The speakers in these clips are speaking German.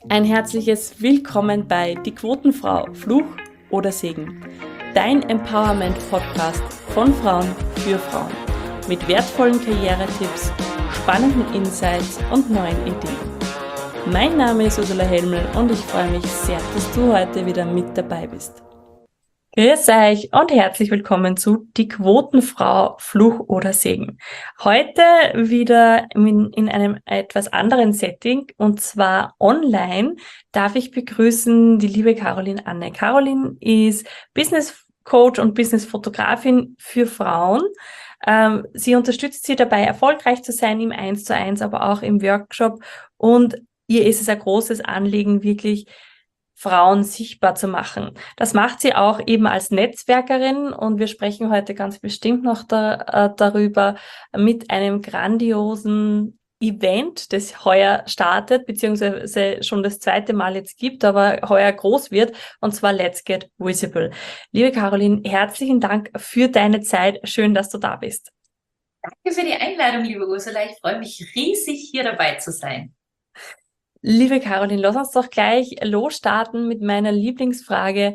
Ein herzliches Willkommen bei Die Quotenfrau, Fluch oder Segen. Dein Empowerment-Podcast von Frauen für Frauen. Mit wertvollen Karrieretipps, spannenden Insights und neuen Ideen. Mein Name ist Ursula Helmel und ich freue mich sehr, dass du heute wieder mit dabei bist. Grüß euch und herzlich willkommen zu Die Quotenfrau, Fluch oder Segen. Heute wieder in einem etwas anderen Setting und zwar online darf ich begrüßen die liebe Caroline Anne. Caroline ist Business Coach und Business Fotografin für Frauen. Sie unterstützt sie dabei, erfolgreich zu sein im 1:1, aber auch im Workshop, und ihr ist es ein großes Anliegen, wirklich Frauen sichtbar zu machen. Das macht sie auch eben als Netzwerkerin und wir sprechen heute ganz bestimmt noch darüber mit einem grandiosen Event, das heuer startet, beziehungsweise schon das zweite Mal jetzt gibt, aber heuer groß wird, und zwar Let's Get Visible. Liebe Caroline, herzlichen Dank für deine Zeit. Schön, dass du da bist. Danke für die Einladung, liebe Ursula. Ich freue mich riesig, hier dabei zu sein. Liebe Caroline, lass uns doch gleich losstarten mit meiner Lieblingsfrage.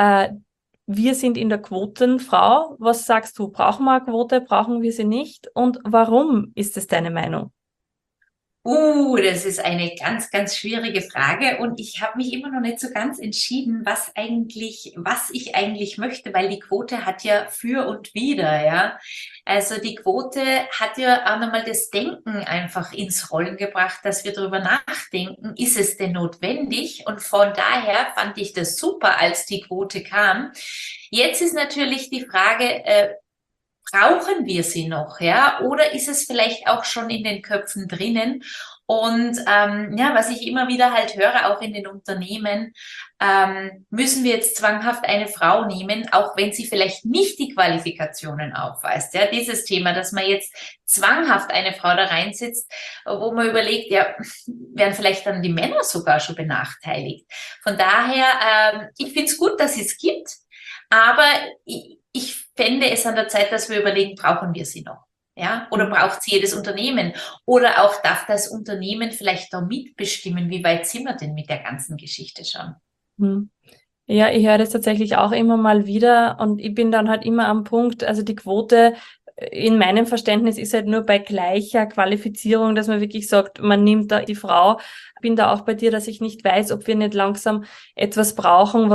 Wir sind in der Quotenfrau. Was sagst du? Brauchen wir eine Quote? Brauchen wir sie nicht? Und warum ist es deine Meinung? Das ist eine ganz, ganz schwierige Frage und ich habe mich immer noch nicht so ganz entschieden, was ich eigentlich möchte, weil die Quote hat ja für und wider, ja. Also die Quote hat ja auch nochmal das Denken einfach ins Rollen gebracht, dass wir darüber nachdenken, ist es denn notwendig? Und von daher fand ich das super, als die Quote kam. Jetzt ist natürlich die Frage, brauchen wir sie noch, ja? Oder ist es vielleicht auch schon in den Köpfen drinnen? Und ja, was ich immer wieder halt höre, auch in den Unternehmen, müssen wir jetzt zwanghaft eine Frau nehmen, auch wenn sie vielleicht nicht die Qualifikationen aufweist. Ja, dieses Thema, dass man jetzt zwanghaft eine Frau da reinsetzt, wo man überlegt, ja, werden vielleicht dann die Männer sogar schon benachteiligt. Von daher, ich finde es gut, dass es gibt, aber ich fände es an der Zeit, dass wir überlegen, brauchen wir sie noch? Ja? Oder braucht sie jedes Unternehmen? Oder auch darf das Unternehmen vielleicht da mitbestimmen, wie weit sind wir denn mit der ganzen Geschichte schon? Hm. Ja, ich höre das tatsächlich auch immer mal wieder und ich bin dann halt immer am Punkt, also die Quote in meinem Verständnis ist halt nur bei gleicher Qualifizierung, dass man wirklich sagt, man nimmt da die Frau. Ich bin da auch bei dir, dass ich nicht weiß, ob wir nicht langsam etwas brauchen,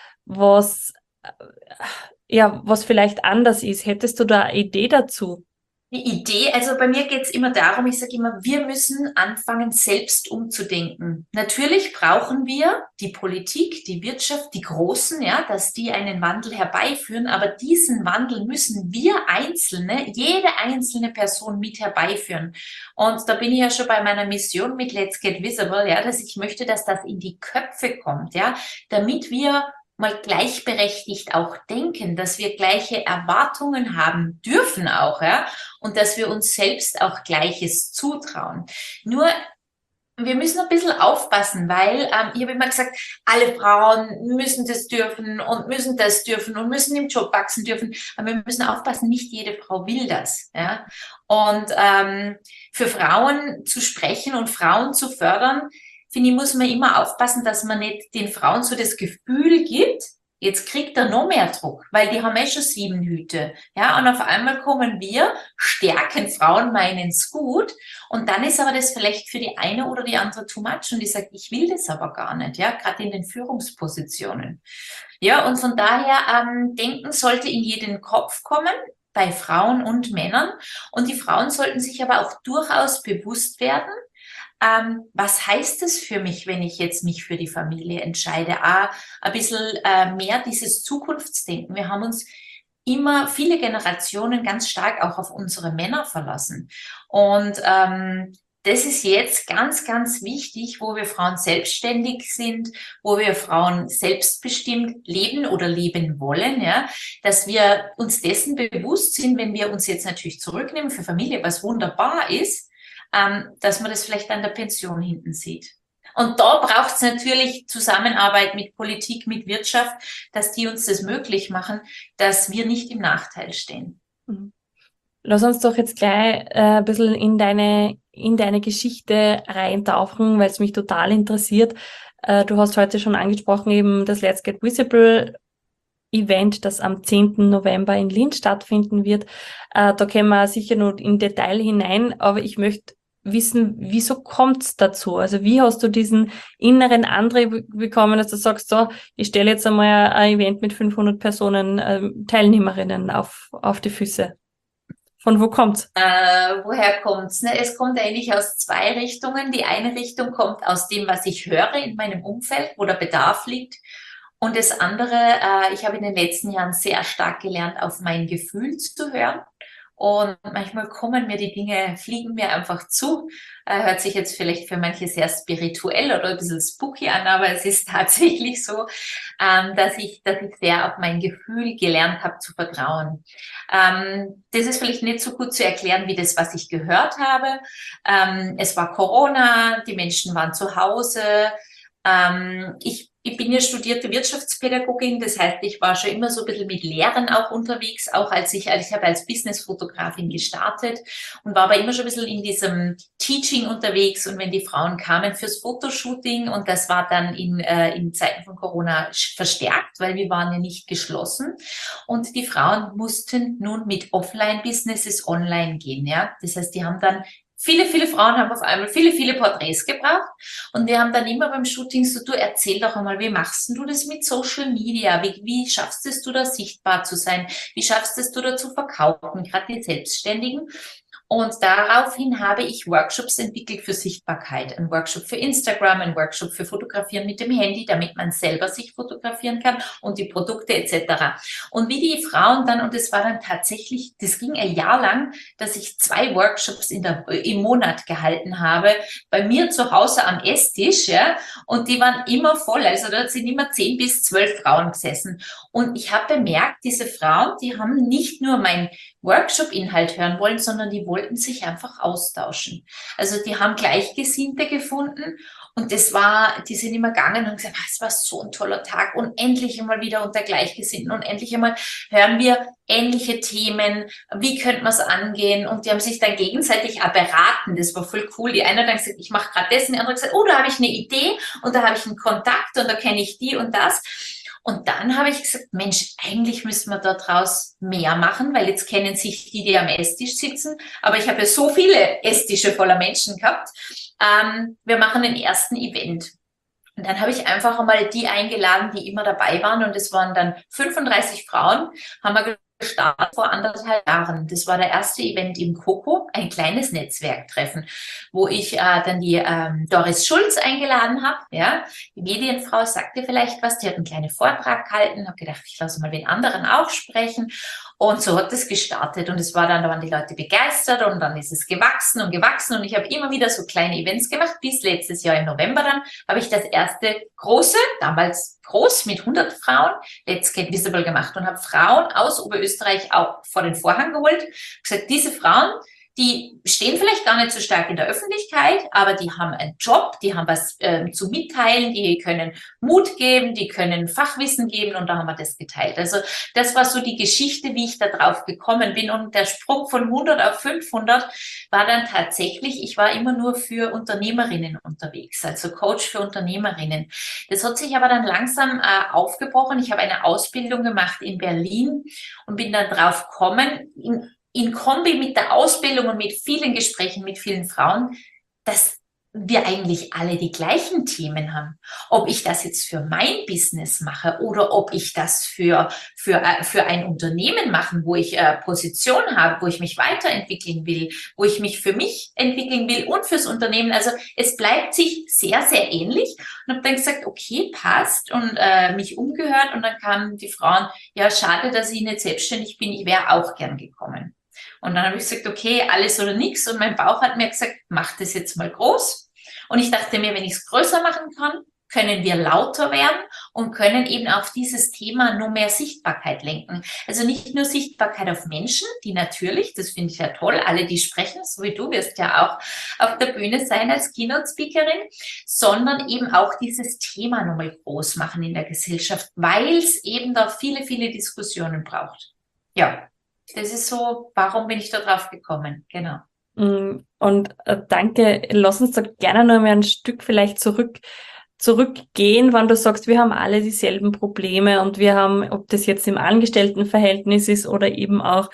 was vielleicht anders ist. Hättest du da eine Idee dazu? Die Idee, also bei mir geht es immer darum, ich sage immer, wir müssen anfangen, selbst umzudenken. Natürlich brauchen wir die Politik, die Wirtschaft, die Großen, ja, dass die einen Wandel herbeiführen, aber diesen Wandel müssen wir Einzelne, jede einzelne Person mit herbeiführen. Und da bin ich ja schon bei meiner Mission mit Let's Get Visible, ja, dass ich möchte, dass das in die Köpfe kommt, ja, damit wir mal gleichberechtigt auch denken, dass wir gleiche Erwartungen haben dürfen auch, ja, und dass wir uns selbst auch Gleiches zutrauen. Nur wir müssen ein bisschen aufpassen, weil ich habe immer gesagt, alle Frauen müssen das dürfen und müssen das dürfen und müssen im Job wachsen dürfen. Aber wir müssen aufpassen, nicht jede Frau will das. Ja? Und für Frauen zu sprechen und Frauen zu fördern, finde ich, muss man immer aufpassen, dass man nicht den Frauen so das Gefühl gibt, jetzt kriegt er noch mehr Druck, weil die haben schon 7 Hüte. Ja, und auf einmal kommen wir, stärken Frauen, meinen es gut. Und dann ist aber das vielleicht für die eine oder die andere too much. Und die sagt, ich will das aber gar nicht, ja, gerade in den Führungspositionen. Ja, und von daher, Denken sollte in jeden Kopf kommen, bei Frauen und Männern. Und die Frauen sollten sich aber auch durchaus bewusst werden, was heißt es für mich, wenn ich jetzt mich für die Familie entscheide? Ein bisschen mehr dieses Zukunftsdenken. Wir haben uns immer viele Generationen ganz stark auch auf unsere Männer verlassen. Und das ist jetzt ganz, ganz wichtig, wo wir Frauen selbstständig sind, wo wir Frauen selbstbestimmt leben oder leben wollen, ja, dass wir uns dessen bewusst sind, wenn wir uns jetzt natürlich zurücknehmen für Familie, was wunderbar ist, dass man das vielleicht an der Pension hinten sieht. Und da braucht es natürlich Zusammenarbeit mit Politik, mit Wirtschaft, dass die uns das möglich machen, dass wir nicht im Nachteil stehen. Mhm. Lass uns doch jetzt gleich ein bisschen in deine Geschichte reintauchen, weil es mich total interessiert. Du hast heute schon angesprochen, eben das Let's Get Visible Event, das am 10. November in Linz stattfinden wird. Da gehen wir sicher noch in Detail hinein, aber ich möchte wissen, wieso kommt's dazu? Also wie hast du diesen inneren Antrieb bekommen, dass du sagst, so, ich stelle jetzt einmal ein Event mit 500 Personen, Teilnehmerinnen auf die Füße? Von wo kommt's? Woher kommt's? Ne? Es kommt eigentlich aus zwei Richtungen. Die eine Richtung kommt aus dem, was ich höre in meinem Umfeld, wo der Bedarf liegt. Und das andere, ich habe in den letzten Jahren sehr stark gelernt, auf mein Gefühl zu hören. Und manchmal kommen mir die Dinge, fliegen mir einfach zu. Hört sich jetzt vielleicht für manche sehr spirituell oder ein bisschen spooky an, aber es ist tatsächlich so, dass ich sehr auf mein Gefühl gelernt habe zu vertrauen. Das ist vielleicht nicht so gut zu erklären, wie das, was ich gehört habe. Es war Corona, die Menschen waren zu Hause. Ich bin ja studierte Wirtschaftspädagogin, das heißt, ich war schon immer so ein bisschen mit Lehren auch unterwegs, auch ich habe als Businessfotografin gestartet und war aber immer schon ein bisschen in diesem Teaching unterwegs, und wenn die Frauen kamen fürs Fotoshooting, und das war dann in Zeiten von Corona verstärkt, weil wir waren ja nicht geschlossen, und die Frauen mussten nun mit Offline-Businesses online gehen, ja. Das heißt, die haben dann viele Frauen haben auf einmal viele Porträts gebracht, und wir haben dann immer beim Shooting so, du erzähl doch einmal, wie machst du das mit Social Media? Wie schaffst es du da sichtbar zu sein? Wie schaffst es du da zu verkaufen, gerade die Selbstständigen? Und daraufhin habe ich Workshops entwickelt für Sichtbarkeit. Ein Workshop für Instagram, ein Workshop für Fotografieren mit dem Handy, damit man selber sich fotografieren kann und die Produkte etc. Und wie die Frauen dann, und das war dann tatsächlich, das ging ein Jahr lang, dass ich 2 Workshops im Monat gehalten habe, bei mir zu Hause am Esstisch, ja, und die waren immer voll. Also dort sind immer 10 bis 12 Frauen gesessen. Und ich habe bemerkt, diese Frauen, die haben nicht nur mein Workshop-Inhalt hören wollen, sondern die wollten sich einfach austauschen. Also die haben Gleichgesinnte gefunden, und die sind immer gegangen und gesagt, es war so ein toller Tag und endlich einmal wieder unter Gleichgesinnten und endlich einmal hören wir ähnliche Themen, wie könnte man es angehen, und die haben sich dann gegenseitig auch beraten, das war voll cool. Die eine hat dann gesagt, ich mache gerade das, und die andere hat gesagt, oh, da habe ich eine Idee und da habe ich einen Kontakt und da kenne ich die und das. Und dann habe ich gesagt, Mensch, eigentlich müssen wir daraus mehr machen, weil jetzt kennen sich die am Esstisch sitzen, aber ich habe ja so viele Esstische voller Menschen gehabt. Wir machen den ersten Event. Und dann habe ich einfach einmal die eingeladen, die immer dabei waren, und es waren dann 35 Frauen, haben wir gestartet vor 1,5 Jahren. Das war der erste Event im Coco, ein kleines Netzwerktreffen, wo ich dann die Doris Schulz eingeladen habe, ja, die Medienfrau, sagt dir vielleicht was, die hat einen kleinen Vortrag gehalten, habe gedacht, ich lasse mal den anderen auch sprechen, und so hat es gestartet, und es war dann, da waren die Leute begeistert, und dann ist es gewachsen, und ich habe immer wieder so kleine Events gemacht, bis letztes Jahr im November dann habe ich das erste große, damals groß mit 100 Frauen, Let's Get Visible gemacht, und habe Frauen aus Oberösterreich auch vor den Vorhang geholt, gesagt, diese Frauen, die stehen vielleicht gar nicht so stark in der Öffentlichkeit, aber die haben einen Job, die haben was zu mitteilen, die können Mut geben, die können Fachwissen geben, und da haben wir das geteilt. Also das war so die Geschichte, wie ich da drauf gekommen bin, und der Sprung von 100 auf 500 war dann tatsächlich, ich war immer nur für Unternehmerinnen unterwegs, also Coach für Unternehmerinnen. Das hat sich aber dann langsam aufgebrochen. Ich habe eine Ausbildung gemacht in Berlin und bin dann drauf gekommen, in Kombi mit der Ausbildung und mit vielen Gesprächen mit vielen Frauen, dass wir eigentlich alle die gleichen Themen haben. Ob ich das jetzt für mein Business mache oder ob ich das für ein Unternehmen mache, wo ich Position habe, wo ich mich weiterentwickeln will, wo ich mich für mich entwickeln will und fürs Unternehmen. Also es bleibt sich sehr, sehr ähnlich. Und habe dann gesagt, okay, passt, und mich umgehört, und dann kamen die Frauen, ja, schade, dass ich nicht selbstständig bin, ich wäre auch gern gekommen. Und dann habe ich gesagt, okay, alles oder nichts. Und mein Bauch hat mir gesagt, mach das jetzt mal groß. Und ich dachte mir, wenn ich es größer machen kann, können wir lauter werden und können eben auf dieses Thema nur mehr Sichtbarkeit lenken. Also nicht nur Sichtbarkeit auf Menschen, die natürlich, das finde ich ja toll, alle, die sprechen, so wie du wirst ja auch auf der Bühne sein als Keynote-Speakerin, sondern eben auch dieses Thema nochmal groß machen in der Gesellschaft, weil es eben da viele Diskussionen braucht. Ja. Das ist so, warum bin ich da drauf gekommen? Genau. Und danke, lass uns da gerne noch mal ein Stück vielleicht zurückgehen, wenn du sagst, wir haben alle dieselben Probleme und wir haben, ob das jetzt im Angestelltenverhältnis ist oder eben auch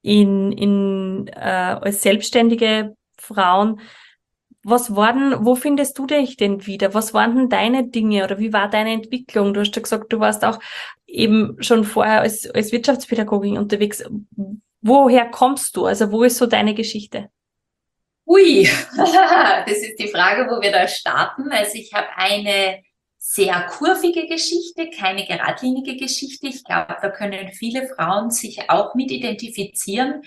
als selbstständige Frauen. Wo findest du dich denn wieder? Was waren denn deine Dinge oder wie war deine Entwicklung? Du hast ja gesagt, du warst auch eben schon vorher als Wirtschaftspädagogin unterwegs. Woher kommst du? Also wo ist so deine Geschichte? Ui, das ist die Frage, wo wir da starten. Also ich habe eine sehr kurvige Geschichte, keine geradlinige Geschichte. Ich glaube, da können viele Frauen sich auch mit identifizieren.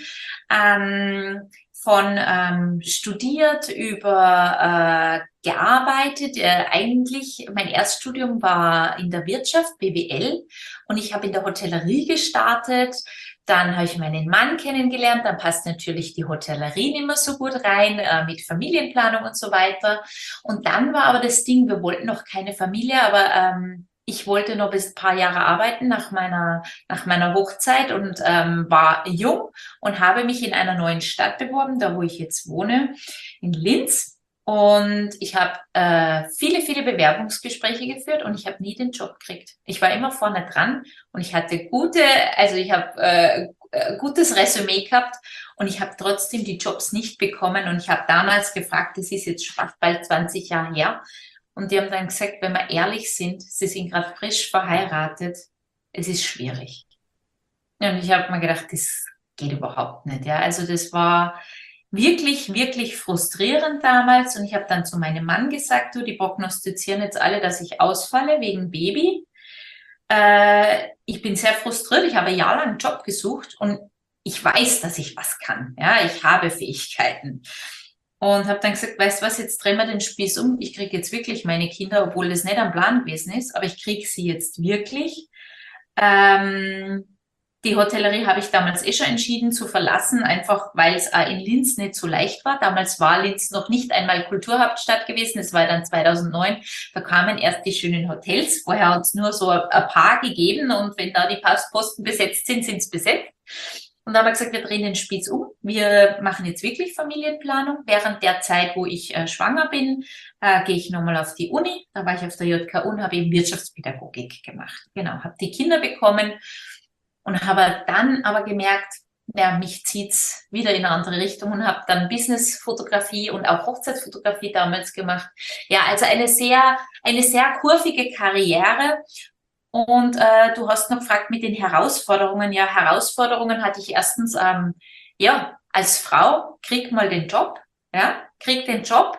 Von studiert über gearbeitet. Eigentlich, mein Erststudium war in der Wirtschaft, BWL, und ich habe in der Hotellerie gestartet. Dann habe ich meinen Mann kennengelernt, dann passt natürlich die Hotellerie nicht mehr so gut rein, mit Familienplanung und so weiter. Und dann war aber das Ding, wir wollten noch keine Familie, aber ich wollte noch bis ein paar Jahre arbeiten nach meiner Hochzeit und war jung und habe mich in einer neuen Stadt beworben, da wo ich jetzt wohne, in Linz. Und ich habe viele, viele Bewerbungsgespräche geführt und ich habe nie den Job gekriegt. Ich war immer vorne dran und ich hatte ich habe gutes Resümee gehabt und ich habe trotzdem die Jobs nicht bekommen. Und ich habe damals gefragt, das ist jetzt fast bald 20 Jahre her. Und die haben dann gesagt, wenn wir ehrlich sind, sie sind gerade frisch verheiratet, es ist schwierig. Ja, und ich habe mir gedacht, das geht überhaupt nicht. Ja, also das war wirklich, wirklich frustrierend damals. Und ich habe dann zu meinem Mann gesagt, du, die prognostizieren jetzt alle, dass ich ausfalle wegen Baby. Ich bin sehr frustriert. Ich habe jahrelang einen Job gesucht und ich weiß, dass ich was kann. Ja, ich habe Fähigkeiten. Und habe dann gesagt, weißt du was, jetzt drehen wir den Spieß um. Ich kriege jetzt wirklich meine Kinder, obwohl das nicht am Plan gewesen ist, aber ich kriege sie jetzt wirklich. Die Hotellerie habe ich damals schon entschieden zu verlassen, einfach weil es in Linz nicht so leicht war. Damals war Linz noch nicht einmal Kulturhauptstadt gewesen. Es war dann 2009. Da kamen erst die schönen Hotels. Vorher hat es nur so ein paar gegeben und wenn da die Posten besetzt sind, sind es besetzt. Und dann haben wir gesagt, wir drehen den Spieß um. Wir machen jetzt wirklich Familienplanung. Während der Zeit, wo ich schwanger bin, gehe ich nochmal auf die Uni. Da war ich auf der JKU und habe eben Wirtschaftspädagogik gemacht. Genau, habe die Kinder bekommen und habe dann aber gemerkt, ja, mich zieht's wieder in eine andere Richtung und habe dann Businessfotografie und auch Hochzeitsfotografie damals gemacht. Ja, also eine sehr kurvige Karriere. Und du hast noch gefragt mit den Herausforderungen. Ja, Herausforderungen hatte ich erstens, ja, als Frau, krieg mal den Job, ja, krieg den Job,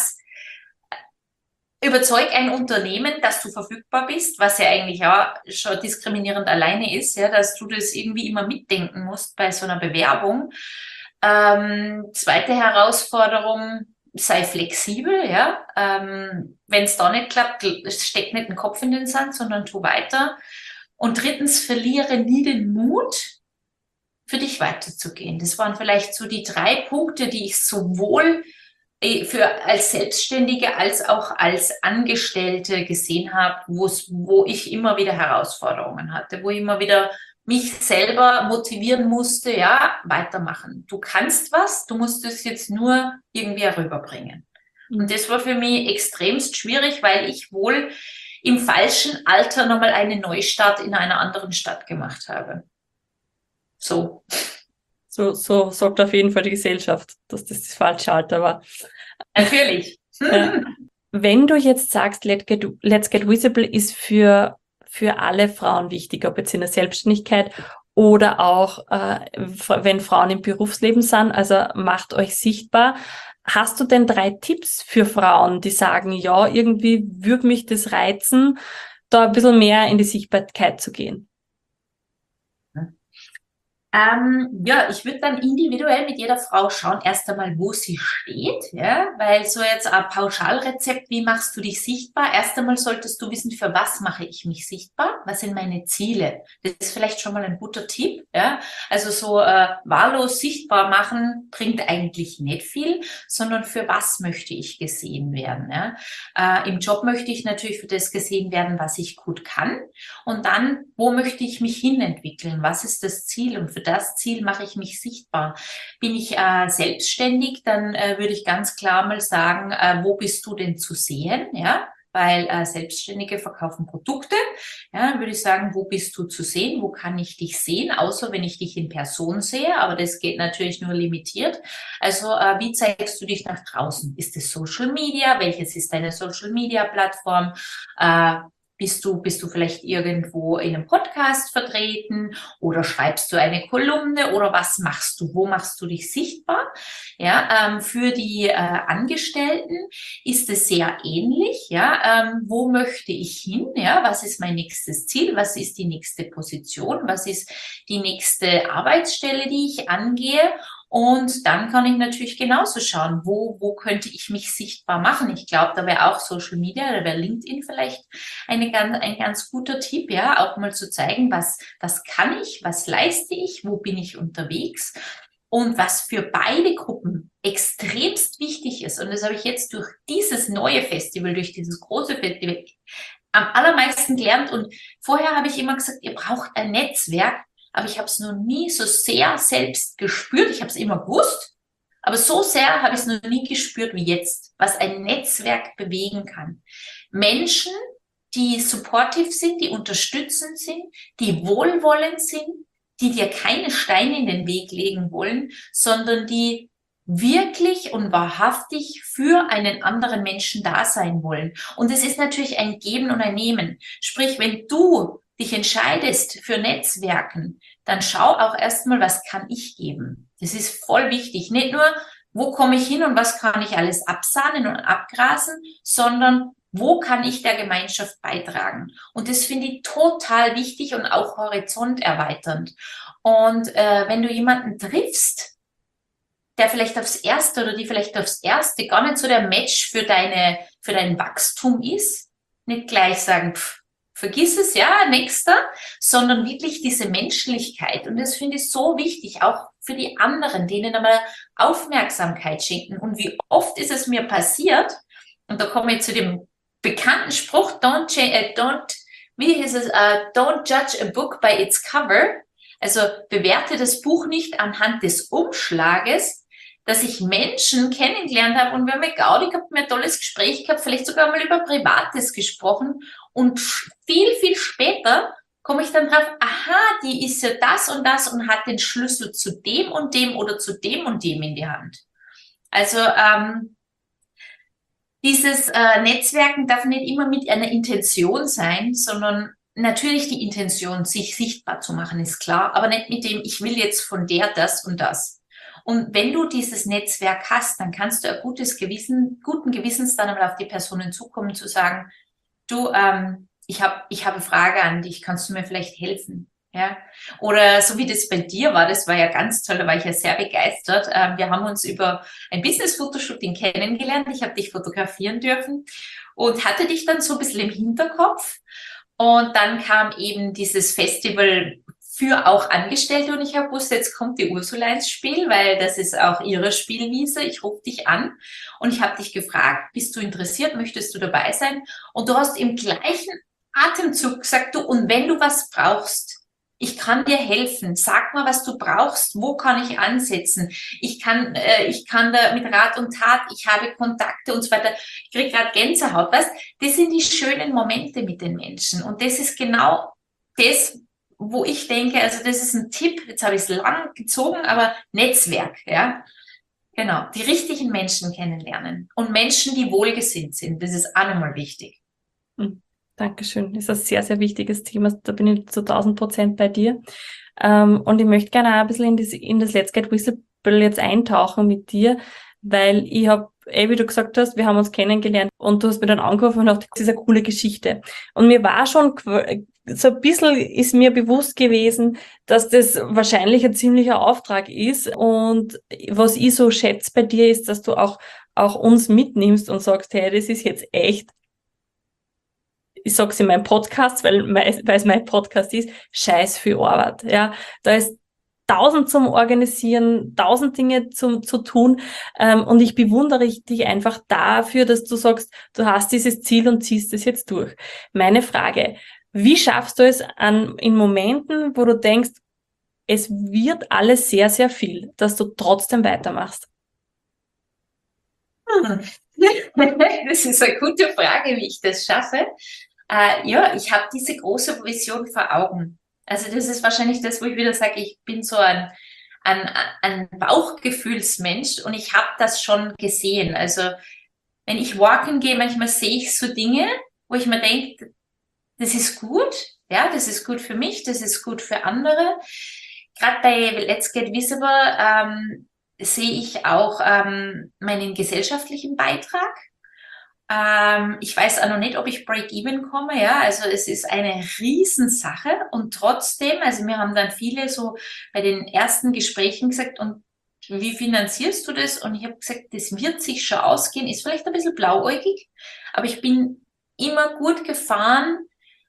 überzeug ein Unternehmen, dass du verfügbar bist, was ja eigentlich auch schon diskriminierend alleine ist, ja, dass du das irgendwie immer mitdenken musst bei so einer Bewerbung. Zweite Herausforderung, sei flexibel, ja. Wenn es da nicht klappt, steck nicht den Kopf in den Sand, sondern tu weiter. Und drittens, verliere nie den Mut, für dich weiterzugehen. Das waren vielleicht so die 3 Punkte, die ich sowohl als Selbstständige als auch als Angestellte gesehen habe, wo ich immer wieder Herausforderungen hatte, wo ich immer wieder mich selber motivieren musste, ja, weitermachen. Du kannst was, du musst es jetzt nur irgendwie herüberbringen. Und das war für mich extremst schwierig, weil ich wohl im falschen Alter nochmal einen Neustart in einer anderen Stadt gemacht habe. So. So sagt auf jeden Fall die Gesellschaft, dass das falsche Alter war. Natürlich. Wenn du jetzt sagst, Let's Get Visible ist für alle Frauen wichtig, ob jetzt in der Selbstständigkeit oder auch, wenn Frauen im Berufsleben sind, also macht euch sichtbar. Hast du denn 3 Tipps für Frauen, die sagen, ja, irgendwie würde mich das reizen, da ein bisschen mehr in die Sichtbarkeit zu gehen? Ja, ich würde dann individuell mit jeder Frau schauen, erst einmal, wo sie steht, ja, weil so jetzt ein Pauschalrezept, wie machst du dich sichtbar? Erst einmal solltest du wissen, für was mache ich mich sichtbar? Was sind meine Ziele? Das ist vielleicht schon mal ein guter Tipp, ja. Also so wahllos sichtbar machen bringt eigentlich nicht viel, sondern für was möchte ich gesehen werden, ja. Im Job möchte ich natürlich für das gesehen werden, was ich gut kann. Und dann, wo möchte ich mich hinentwickeln? Was ist das Ziel? Und für das Ziel mache ich mich sichtbar. Bin ich selbstständig, dann würde ich ganz klar mal sagen, wo bist du denn zu sehen, ja? Weil Selbstständige verkaufen Produkte. Ja, dann würde ich sagen, wo bist du zu sehen? Wo kann ich dich sehen? Außer wenn ich dich in Person sehe, aber das geht natürlich nur limitiert. Also wie zeigst du dich nach draußen? Ist es Social Media? Welches ist deine Social Media Plattform? Bist du vielleicht irgendwo in einem Podcast vertreten oder schreibst du eine Kolumne oder was machst du? Wo machst du dich sichtbar? Ja, für die Angestellten ist es sehr ähnlich. Ja, wo möchte ich hin? Ja, was ist mein nächstes Ziel? Was ist die nächste Position? Was ist die nächste Arbeitsstelle, die ich angehe? Und dann kann ich natürlich genauso schauen, wo könnte ich mich sichtbar machen. Ich glaube, da wäre auch Social Media, da wäre LinkedIn vielleicht ein ganz guter Tipp, ja, auch mal zu zeigen, was kann ich, was leiste ich, wo bin ich unterwegs und was für beide Gruppen extremst wichtig ist. Und das habe ich jetzt durch dieses neue Festival, durch dieses große Festival am allermeisten gelernt. Und vorher habe ich immer gesagt, ihr braucht ein Netzwerk. Aber ich habe es noch nie so sehr selbst gespürt. Ich habe es immer gewusst, aber so sehr habe ich es noch nie gespürt wie jetzt, was ein Netzwerk bewegen kann. Menschen, die supportive sind, die unterstützend sind, die wohlwollend sind, die dir keine Steine in den Weg legen wollen, sondern die wirklich und wahrhaftig für einen anderen Menschen da sein wollen. Und es ist natürlich ein Geben und ein Nehmen. Sprich, wenn du dich entscheidest für Netzwerken, dann schau auch erstmal, was kann ich geben. Das ist voll wichtig. Nicht nur, wo komme ich hin und was kann ich alles absahnen und abgrasen, sondern wo kann ich der Gemeinschaft beitragen. Und das finde ich total wichtig und auch horizonterweiternd. Und wenn du jemanden triffst, der vielleicht aufs Erste oder die vielleicht aufs Erste gar nicht so der Match für dein Wachstum ist, nicht gleich sagen, vergiss es, ja, nächster, sondern wirklich diese Menschlichkeit. Und das finde ich so wichtig, auch für die anderen, denen einmal Aufmerksamkeit schenken. Und wie oft ist es mir passiert, und da komme ich zu dem bekannten Spruch, don't judge a book by its cover. Also bewerte das Buch nicht anhand des Umschlages, dass ich Menschen kennengelernt habe und wir haben eine Gaudi gehabt, wir haben ein tolles Gespräch gehabt, vielleicht sogar mal über Privates gesprochen und viel, viel später komme ich dann drauf, aha, die ist ja das und hat den Schlüssel zu dem und dem oder zu dem und dem in die Hand. Also dieses Netzwerken darf nicht immer mit einer Intention sein, sondern natürlich die Intention, sich sichtbar zu machen, ist klar, aber nicht mit dem, ich will jetzt von der das und das. Und wenn du dieses Netzwerk hast, dann kannst du guten Gewissens dann einmal auf die Personen zukommen, zu sagen, du, ich habe eine Frage an dich, kannst du mir vielleicht helfen? Ja? Oder so wie das bei dir war, das war ja ganz toll, da war ich ja sehr begeistert. Wir haben uns über ein Business-Fotoshooting kennengelernt, ich habe dich fotografieren dürfen und hatte dich dann so ein bisschen im Hinterkopf. Und dann kam eben dieses Festival für auch Angestellte und ich habe gewusst, jetzt kommt die Ursula ins Spiel, weil das ist auch ihre Spielwiese. Ich rufe dich an und ich habe dich gefragt, bist du interessiert, möchtest du dabei sein? Und du hast im gleichen Atemzug gesagt, du, und wenn du was brauchst, ich kann dir helfen. Sag mal, was du brauchst. Wo kann ich ansetzen? Ich kann da mit Rat und Tat, ich habe Kontakte und so weiter. Ich kriege gerade Gänsehaut. Weißt? Das sind die schönen Momente mit den Menschen. Und das ist genau das, wo ich denke, also das ist ein Tipp, jetzt habe ich es lang gezogen, aber Netzwerk, ja. Genau, die richtigen Menschen kennenlernen und Menschen, die wohlgesinnt sind, das ist auch nochmal wichtig. Dankeschön, das ist ein sehr, sehr wichtiges Thema, da bin ich zu 1000% bei dir. Und ich möchte gerne auch ein bisschen in das Let's Get Visible jetzt eintauchen mit dir, weil ich habe, wie du gesagt hast, wir haben uns kennengelernt und du hast mir dann angerufen und gedacht, das ist eine coole Geschichte. Und mir war schon so ein bisschen ist mir bewusst gewesen, dass das wahrscheinlich ein ziemlicher Auftrag ist. Und was ich so schätze bei dir ist, dass du auch uns mitnimmst und sagst, hey, das ist jetzt echt, ich sag's in meinem Podcast, weil es mein Podcast ist, scheiß viel Arbeit. Ja, da ist 1000 zum Organisieren, 1000 Dinge zu tun. Und ich bewundere dich einfach dafür, dass du sagst, du hast dieses Ziel und ziehst es jetzt durch. Meine Frage, wie schaffst du es in Momenten, wo du denkst, es wird alles sehr, sehr viel, dass du trotzdem weitermachst? Das ist eine gute Frage, wie ich das schaffe. Ja, ich habe diese große Vision vor Augen. Also das ist wahrscheinlich das, wo ich wieder sage, ich bin so ein Bauchgefühlsmensch und ich habe das schon gesehen. Also wenn ich walken gehe, manchmal sehe ich so Dinge, wo ich mir denke, das ist gut, ja, das ist gut für mich, das ist gut für andere. Gerade bei Let's Get Visible sehe ich auch meinen gesellschaftlichen Beitrag. Ich weiß auch noch nicht, ob ich Break-Even komme, ja, also es ist eine Riesensache und trotzdem, also mir haben dann viele so bei den ersten Gesprächen gesagt, und wie finanzierst du das? Und ich habe gesagt, das wird sich schon ausgehen, ist vielleicht ein bisschen blauäugig, aber ich bin immer gut gefahren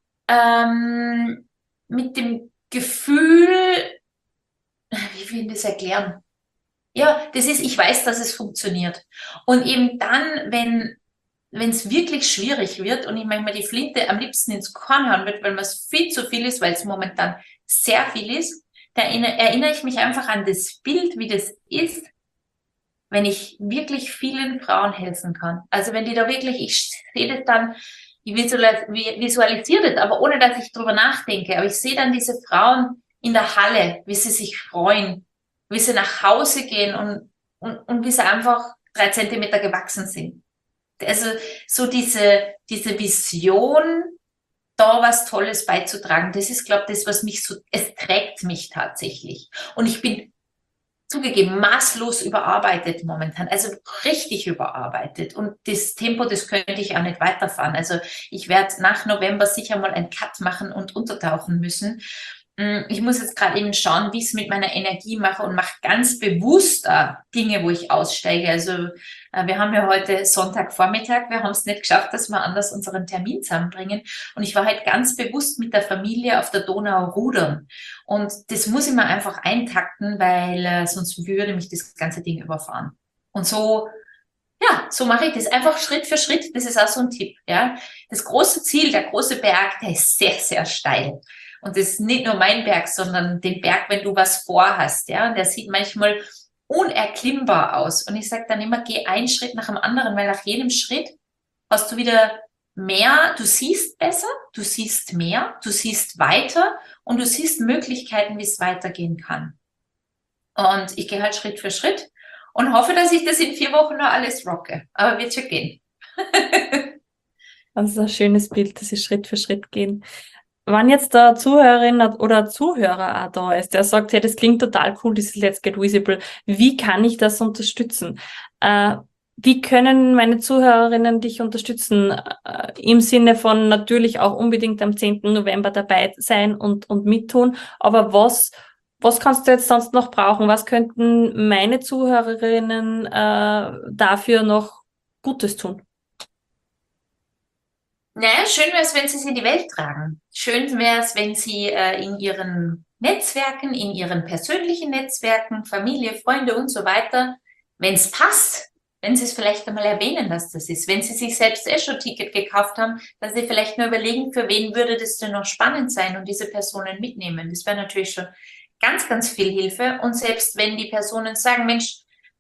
mit dem Gefühl, wie will ich das erklären? Ja, das ist, ich weiß, dass es funktioniert. Und eben dann, wenn es wirklich schwierig wird und ich manchmal die Flinte am liebsten ins Korn hauen wird, weil es viel zu viel ist, weil es momentan sehr viel ist, da erinnere ich mich einfach an das Bild, wie das ist, wenn ich wirklich vielen Frauen helfen kann. Also wenn die da wirklich, ich sehe das dann, ich visualisiere das, aber ohne dass ich drüber nachdenke. Aber ich sehe dann diese Frauen in der Halle, wie sie sich freuen, wie sie nach Hause gehen und wie sie einfach 3 Zentimeter gewachsen sind. Also so diese Vision, da was Tolles beizutragen, das ist, glaube ich, das, was mich so, es trägt mich tatsächlich. Und ich bin zugegeben maßlos überarbeitet momentan, also richtig überarbeitet. Und das Tempo, das könnte ich auch nicht weiterfahren. Also ich werde nach November sicher mal einen Cut machen und untertauchen müssen. Ich muss jetzt gerade eben schauen, wie ich es mit meiner Energie mache und mache ganz bewusst Dinge, wo ich aussteige. Also wir haben ja heute Sonntagvormittag, wir haben es nicht geschafft, dass wir anders unseren Termin zusammenbringen. Und ich war halt ganz bewusst mit der Familie auf der Donau rudern. Und das muss ich mir einfach eintakten, weil sonst würde mich das ganze Ding überfahren. Und so, ja, so mache ich das einfach Schritt für Schritt. Das ist auch so ein Tipp, ja. Das große Ziel, der große Berg, der ist sehr, sehr steil. Und das ist nicht nur mein Berg, sondern den Berg, wenn du was vorhast, ja. Und der sieht manchmal unerklimmbar aus. Und ich sage dann immer, geh einen Schritt nach dem anderen, weil nach jedem Schritt hast du wieder mehr, du siehst besser, du siehst mehr, du siehst weiter und du siehst Möglichkeiten, wie es weitergehen kann. Und ich gehe halt Schritt für Schritt und hoffe, dass ich das in 4 Wochen noch alles rocke. Aber wird schon gehen. Das ist ein schönes Bild, dass sie Schritt für Schritt gehen. Wenn jetzt der Zuhörerin oder Zuhörer auch da ist, der sagt, hey, das klingt total cool, dieses Let's Get Visible, wie kann ich das unterstützen? Wie können meine Zuhörerinnen dich unterstützen? Im Sinne von natürlich auch unbedingt am 10. November dabei sein und mittun. Aber was kannst du jetzt sonst noch brauchen? Was könnten meine Zuhörerinnen dafür noch Gutes tun? Naja, schön wäre es, wenn sie es in die Welt tragen. Schön wäre es, wenn sie in ihren Netzwerken, in ihren persönlichen Netzwerken, Familie, Freunde und so weiter, wenn es passt, wenn sie es vielleicht einmal erwähnen, dass das ist. Wenn sie sich selbst schon Ticket gekauft haben, dass sie vielleicht nur überlegen, für wen würde das denn noch spannend sein und diese Personen mitnehmen. Das wäre natürlich schon ganz, ganz viel Hilfe. Und selbst wenn die Personen sagen, Mensch,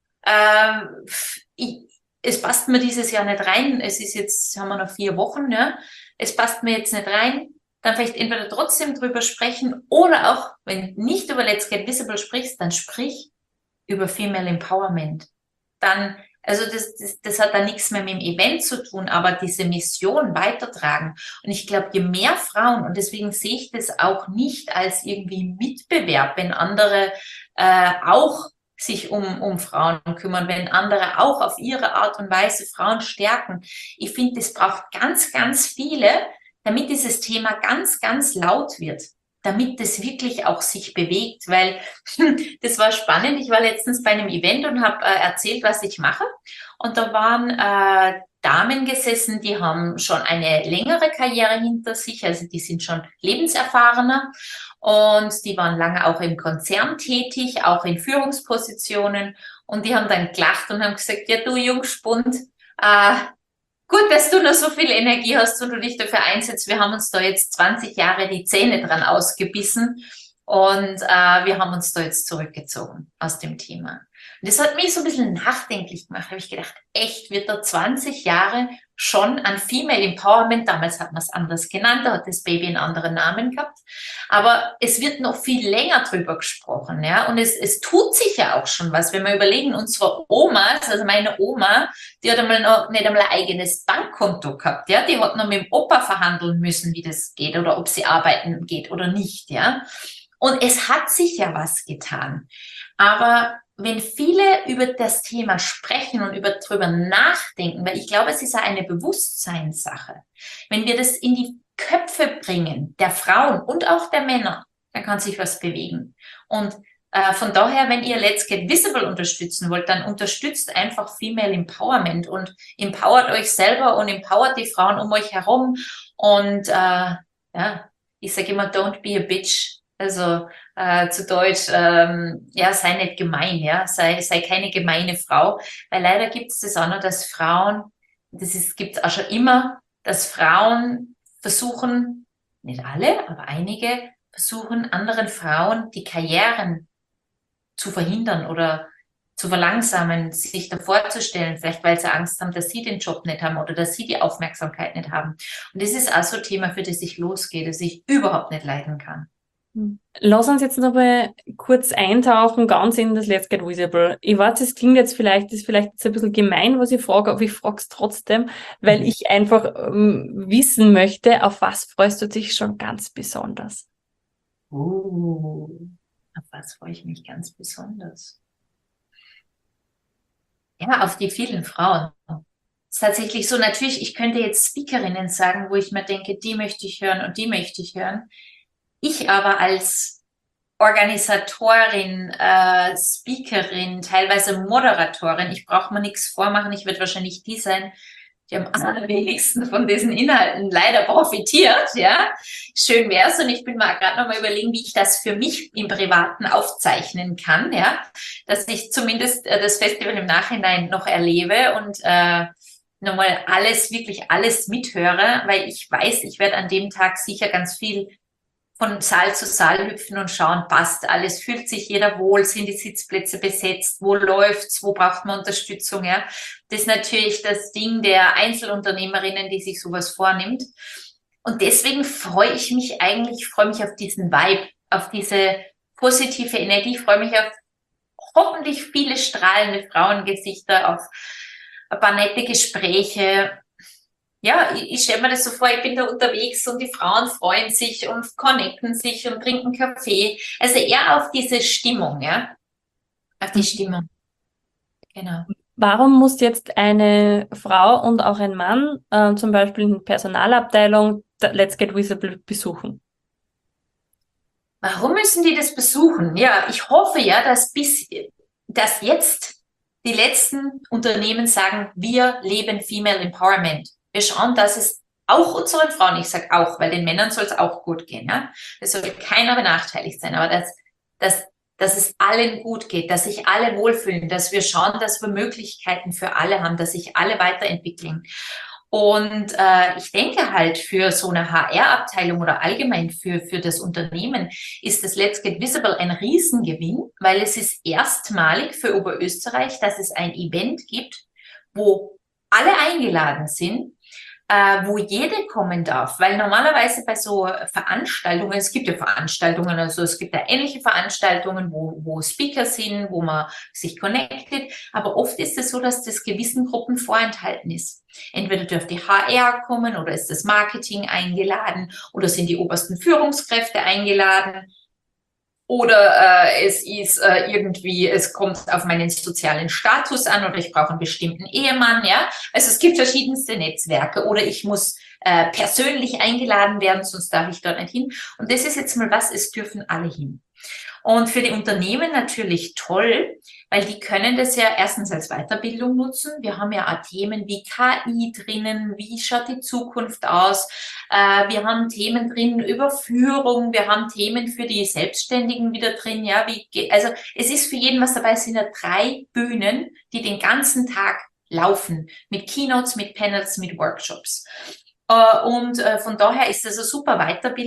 es passt mir dieses Jahr nicht rein, es ist jetzt, haben wir noch 4 Wochen, ja, es passt mir jetzt nicht rein, dann vielleicht entweder trotzdem drüber sprechen oder auch, wenn du nicht über Let's Get Visible sprichst, dann sprich über Female Empowerment. Dann, also das hat da nichts mehr mit dem Event zu tun, aber diese Mission weitertragen. Und ich glaube, je mehr Frauen, und deswegen sehe ich das auch nicht als irgendwie Mitbewerb, wenn andere auch sich um Frauen kümmern, wenn andere auch auf ihre Art und Weise Frauen stärken. Ich finde, das braucht ganz, ganz viele, damit dieses Thema ganz, ganz laut wird, damit das wirklich auch sich bewegt, weil das war spannend. Ich war letztens bei einem Event und habe erzählt, was ich mache. Und da waren Damen gesessen, die haben schon eine längere Karriere hinter sich, also die sind schon lebenserfahrener. Und die waren lange auch im Konzern tätig, auch in Führungspositionen. Und die haben dann gelacht und haben gesagt, ja du Jungspund, gut, dass du noch so viel Energie hast und du dich dafür einsetzt. Wir haben uns da jetzt 20 Jahre die Zähne dran ausgebissen. Und wir haben uns da jetzt zurückgezogen aus dem Thema. Und das hat mich so ein bisschen nachdenklich gemacht. Da habe ich gedacht, echt, wird da 20 Jahre schon an Female Empowerment, damals hat man es anders genannt, da hat das Baby einen anderen Namen gehabt, aber es wird noch viel länger drüber gesprochen, ja, und es tut sich ja auch schon was, wenn wir überlegen, unsere Omas, also meine Oma, die hat einmal noch nicht einmal ein eigenes Bankkonto gehabt, ja, die hat noch mit dem Opa verhandeln müssen, wie das geht oder ob sie arbeiten geht oder nicht, ja, und es hat sich ja was getan, aber wenn viele über das Thema sprechen und drüber nachdenken, weil ich glaube, es ist ja eine Bewusstseinssache. Wenn wir das in die Köpfe bringen, der Frauen und auch der Männer, dann kann sich was bewegen. Und von daher, wenn ihr Let's Get Visible unterstützen wollt, dann unterstützt einfach Female Empowerment und empowert euch selber und empowert die Frauen um euch herum. Und ja, ich sage immer, don't be a bitch. Also zu Deutsch, ja, sei nicht gemein, ja, sei keine gemeine Frau, weil leider gibt es das auch noch, dass Frauen, gibt es auch schon immer, dass Frauen versuchen, nicht alle, aber einige versuchen, anderen Frauen die Karrieren zu verhindern oder zu verlangsamen, sich davor zu stellen, vielleicht weil sie Angst haben, dass sie den Job nicht haben oder dass sie die Aufmerksamkeit nicht haben. Und das ist auch so ein Thema, für das ich losgehe, das ich überhaupt nicht leiden kann. Lass uns jetzt noch mal kurz eintauchen, ganz in das Let's Get Visible. Ich weiß, es klingt jetzt vielleicht jetzt ein bisschen gemein, was ich frage, aber ich frage es trotzdem, weil ich einfach wissen möchte, auf was freust du dich schon ganz besonders? Auf was freue ich mich ganz besonders? Ja, auf die vielen Frauen. Es ist tatsächlich so, natürlich, ich könnte jetzt Speakerinnen sagen, wo ich mir denke, die möchte ich hören und die möchte ich hören. Ich aber als Organisatorin, Speakerin, teilweise Moderatorin, ich brauche mir nichts vormachen, ich werde wahrscheinlich die sein, die am allerwenigsten von diesen Inhalten leider profitiert, ja. Schön wär's, und ich bin mal gerade nochmal überlegen, wie ich das für mich im Privaten aufzeichnen kann, ja, dass ich zumindest das Festival im Nachhinein noch erlebe und nochmal wirklich alles mithöre, weil ich weiß, ich werde an dem Tag sicher ganz viel von Saal zu Saal hüpfen und schauen, passt alles, fühlt sich jeder wohl, sind die Sitzplätze besetzt, wo läuft's, wo braucht man Unterstützung, ja. Das ist natürlich das Ding der Einzelunternehmerinnen, die sich sowas vornimmt. Und deswegen freue ich mich auf diesen Vibe, auf diese positive Energie, freue mich auf hoffentlich viele strahlende Frauengesichter, auf ein paar nette Gespräche. Ja, ich stelle mir das so vor, ich bin da unterwegs und die Frauen freuen sich und connecten sich und trinken Kaffee. Also eher auf diese Stimmung, ja. Auf die Stimmung. Genau. Warum muss jetzt eine Frau und auch ein Mann zum Beispiel in der Personalabteilung Let's Get Visible besuchen? Warum müssen die das besuchen? Ja, ich hoffe ja, dass jetzt die letzten Unternehmen sagen, wir leben Female Empowerment. Wir schauen, dass es auch unseren Frauen, ich sage auch, weil den Männern soll es auch gut gehen, ja. Es soll keiner benachteiligt sein, aber dass es allen gut geht, dass sich alle wohlfühlen, dass wir schauen, dass wir Möglichkeiten für alle haben, dass sich alle weiterentwickeln. Und ich denke halt, für so eine HR-Abteilung oder allgemein für das Unternehmen ist das Let's Get Visible ein Riesengewinn, weil es ist erstmalig für Oberösterreich, dass es ein Event gibt, wo alle eingeladen sind, wo jede kommen darf, weil normalerweise bei so Veranstaltungen, es gibt ja Veranstaltungen, also es gibt ja ähnliche Veranstaltungen, wo Speaker sind, wo man sich connectet, aber oft ist es so, dass das gewissen Gruppen vorenthalten ist. Entweder dürft die HR kommen oder ist das Marketing eingeladen oder sind die obersten Führungskräfte eingeladen. Oder es ist es kommt auf meinen sozialen Status an oder ich brauche einen bestimmten Ehemann, ja. Also es gibt verschiedenste Netzwerke oder ich muss persönlich eingeladen werden, sonst darf ich dort nicht hin. Und das ist jetzt mal was, es dürfen alle hin. Und für die Unternehmen natürlich toll, weil die können das ja erstens als Weiterbildung nutzen. Wir haben ja auch Themen wie KI drinnen, wie schaut die Zukunft aus? Wir haben Themen drin über Führung, wir haben Themen für die Selbstständigen wieder drin. Ja, also es ist für jeden was dabei. Es sind ja 3 Bühnen, die den ganzen Tag laufen, mit Keynotes, mit Panels, mit Workshops. Und von daher ist das eine super Weiterbildung.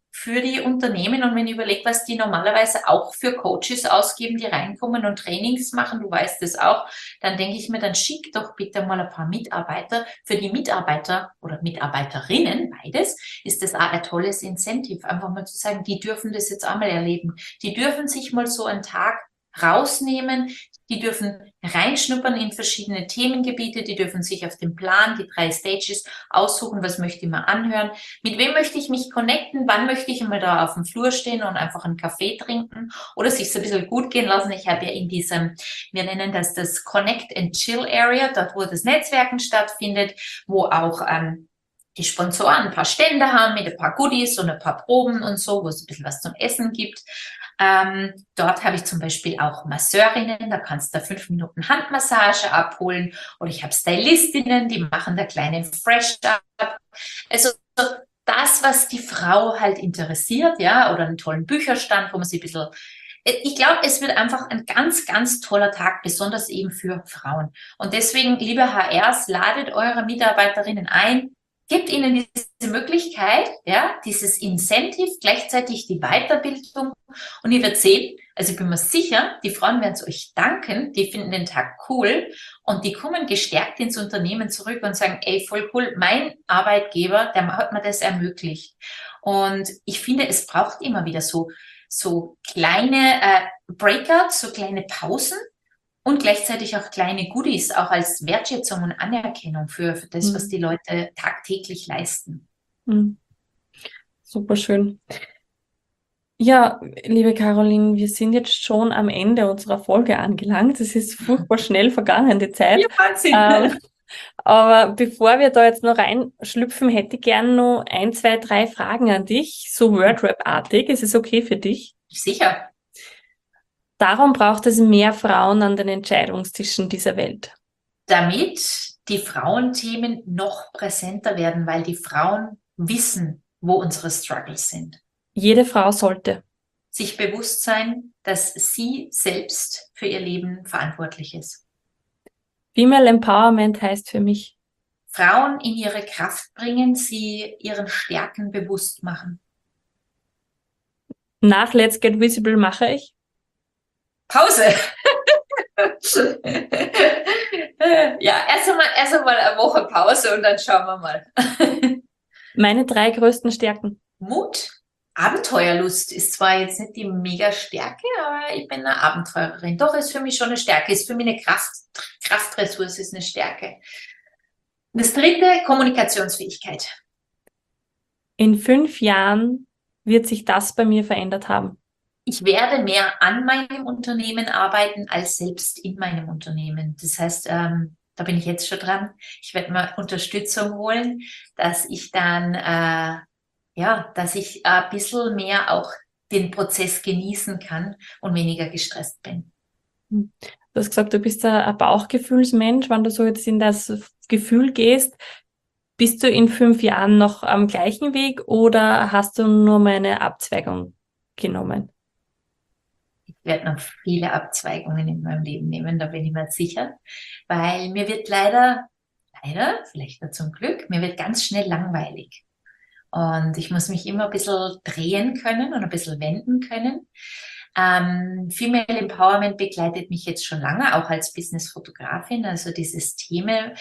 für die Unternehmen. Und wenn ich überlege, was die normalerweise auch für Coaches ausgeben, die reinkommen und Trainings machen, du weißt es auch, dann denke ich mir, dann schick doch bitte mal ein paar Mitarbeiter. Für die Mitarbeiter oder Mitarbeiterinnen, beides, ist das auch ein tolles Incentive. Einfach mal zu sagen, die dürfen das jetzt einmal erleben. Die dürfen sich mal so einen Tag rausnehmen. Die dürfen reinschnuppern in verschiedene Themengebiete, die dürfen sich auf den Plan, die 3 Stages aussuchen, was möchte ich mal anhören, mit wem möchte ich mich connecten, wann möchte ich einmal da auf dem Flur stehen und einfach einen Kaffee trinken oder sich so ein bisschen gut gehen lassen. Ich habe ja in diesem, wir nennen das Connect and Chill Area, dort wo das Netzwerken stattfindet, wo auch die Sponsoren ein paar Stände haben mit ein paar Goodies und ein paar Proben und so, wo es ein bisschen was zum Essen gibt. Dort habe ich zum Beispiel auch Masseurinnen, da kannst du 5 Minuten Handmassage abholen. Oder ich habe Stylistinnen, die machen da kleinen Fresh-Up. Also das, was die Frau halt interessiert, ja, oder einen tollen Bücherstand, wo man sich ein bisschen... Ich glaube, es wird einfach ein ganz, ganz toller Tag, besonders eben für Frauen. Und deswegen, liebe HRs, ladet eure Mitarbeiterinnen ein, gebt ihnen diese Möglichkeit, ja, dieses Incentive, gleichzeitig die Weiterbildung. Und ihr werdet sehen, also ich bin mir sicher, die Frauen werden es euch danken, die finden den Tag cool und die kommen gestärkt ins Unternehmen zurück und sagen, ey, voll cool, mein Arbeitgeber, der hat mir das ermöglicht. Und ich finde, es braucht immer wieder so kleine Breakouts, so kleine Pausen, und gleichzeitig auch kleine Goodies, auch als Wertschätzung und Anerkennung für das, was die Leute tagtäglich leisten. Super schön. Ja, liebe Caroline, wir sind jetzt schon am Ende unserer Folge angelangt. Es ist furchtbar schnell vergangen, die Zeit. Ja, Wahnsinn. Aber bevor wir da jetzt noch reinschlüpfen, hätte ich gerne noch 1, 2, 3 Fragen an dich, so Wordrap-artig. Ist es okay für dich? Sicher. Darum braucht es mehr Frauen an den Entscheidungstischen dieser Welt. Damit die Frauenthemen noch präsenter werden, weil die Frauen wissen, wo unsere Struggles sind. Jede Frau sollte sich bewusst sein, dass sie selbst für ihr Leben verantwortlich ist. Female Empowerment heißt für mich, Frauen in ihre Kraft bringen, sie ihren Stärken bewusst machen. Nach Let's Get Visible mache ich Pause. Ja, erst einmal eine Woche Pause und dann schauen wir mal. Meine 3 größten Stärken. Mut, Abenteuerlust ist zwar jetzt nicht die Mega-Stärke, aber ich bin eine Abenteurerin. Doch, ist für mich schon eine Stärke, ist für mich eine Kraftressource, ist eine Stärke. Das 3, Kommunikationsfähigkeit. In 5 Jahren wird sich das bei mir verändert haben. Ich werde mehr an meinem Unternehmen arbeiten als selbst in meinem Unternehmen. Das heißt, da bin ich jetzt schon dran. Ich werde mal Unterstützung holen, dass ich dann, dass ich ein bisschen mehr auch den Prozess genießen kann und weniger gestresst bin. Du hast gesagt, du bist ein Bauchgefühlsmensch. Wenn du so jetzt in das Gefühl gehst, bist du in 5 Jahren noch am gleichen Weg oder hast du nur mal eine Abzweigung genommen? Ich werde noch viele Abzweigungen in meinem Leben nehmen, da bin ich mir sicher, weil mir wird leider, vielleicht nur zum Glück, mir wird ganz schnell langweilig. Und ich muss mich immer ein bisschen drehen können und ein bisschen wenden können. Female Empowerment begleitet mich jetzt schon lange, auch als Business-Fotografin. Also dieses Thema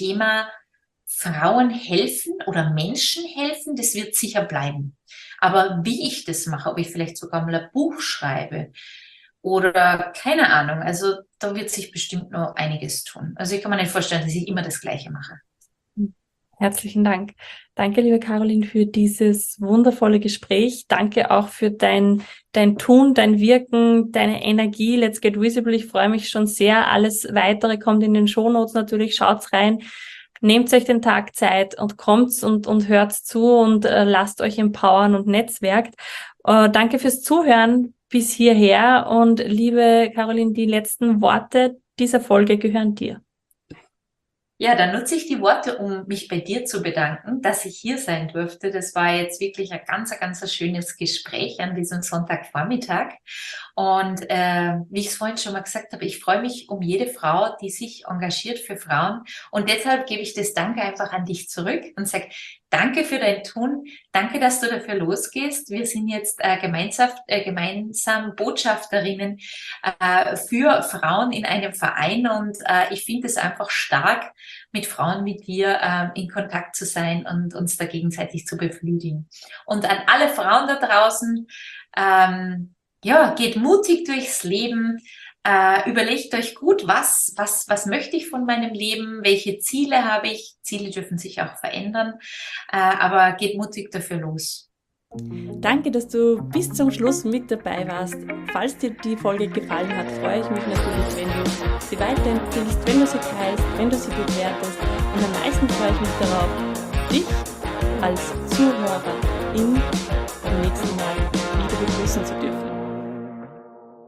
Frauen helfen oder Menschen helfen, das wird sicher bleiben. Aber wie ich das mache, ob ich vielleicht sogar mal ein Buch schreibe oder keine Ahnung, also da wird sich bestimmt noch einiges tun. Also ich kann mir nicht vorstellen, dass ich immer das Gleiche mache. Herzlichen Dank. Danke, liebe Caroline, für dieses wundervolle Gespräch. Danke auch für dein Tun, dein Wirken, deine Energie. Let's Get Visible. Ich freue mich schon sehr. Alles Weitere kommt in den Shownotes natürlich. Schaut's rein. Nehmt euch den Tag Zeit und kommt's und hört zu und lasst euch empowern und netzwerkt. Danke fürs Zuhören bis hierher und liebe Caroline, die letzten Worte dieser Folge gehören dir. Ja, dann nutze ich die Worte, um mich bei dir zu bedanken, dass ich hier sein durfte. Das war jetzt wirklich ein ganz schönes Gespräch an diesem Sonntagvormittag. Und wie ich es vorhin schon mal gesagt habe, ich freue mich um jede Frau, die sich engagiert für Frauen. Und deshalb gebe ich das Danke einfach an dich zurück und sage, danke für dein Tun. Danke, dass du dafür losgehst. Wir sind jetzt gemeinsam Botschafterinnen für Frauen in einem Verein und ich finde es einfach stark, mit Frauen wie dir in Kontakt zu sein und uns da gegenseitig zu beflügeln. Und an alle Frauen da draußen, geht mutig durchs Leben. Überlegt euch gut, was möchte ich von meinem Leben, welche Ziele habe ich. Ziele dürfen sich auch verändern, aber geht mutig dafür los. Danke, dass du bis zum Schluss mit dabei warst. Falls dir die Folge gefallen hat, freue ich mich natürlich, wenn du sie weiterempfiehlst, wenn du sie teilst, wenn du sie bewertest. Und am meisten freue ich mich darauf, dich als Zuhörer im nächsten Mal wieder begrüßen zu dürfen.